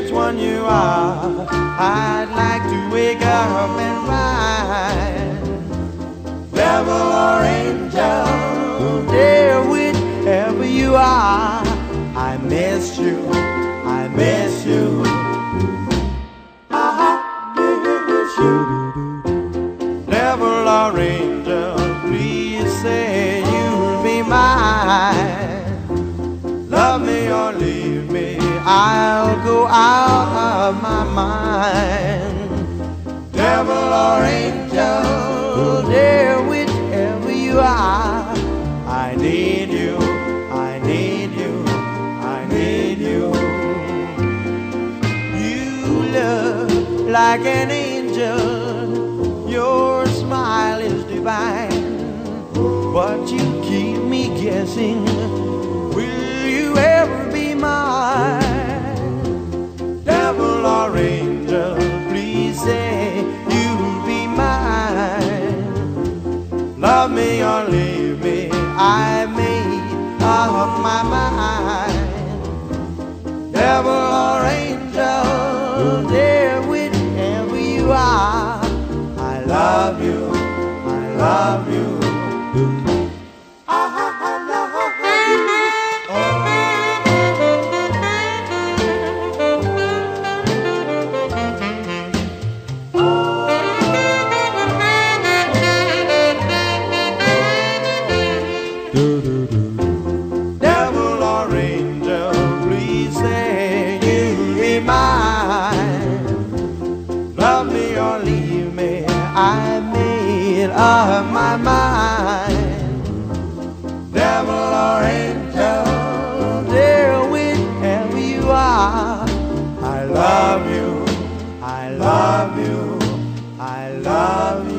which one you are. I'd like to wake up and find devil or angel, dear, whichever you are. I miss you, I miss you. I miss you. Devil or angel, please say you'll be mine. Love me or leave me, I'll go out of my mind. Devil or angel, dear, whichever you are. I need you, I need you, I need you. You look like an angel, your smile is divine, but you keep me guessing, will you ever be mine? Devil or angel, please say you'll be mine. Love me or leave me, I made up my mind. Devil or angel, dear, whichever you are. I love you, I love you. Devil or angel, please say you'll be mine. Love me or leave me, I made up my mind. Devil or angel, dear, whichever you are. I love you, I love you, I love you.